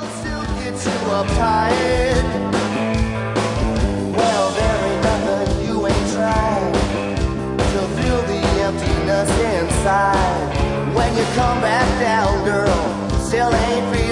still get you uptight. Well, there ain't nothing you ain't tried to fill the emptiness inside. When you come back down, girl, still ain't feeling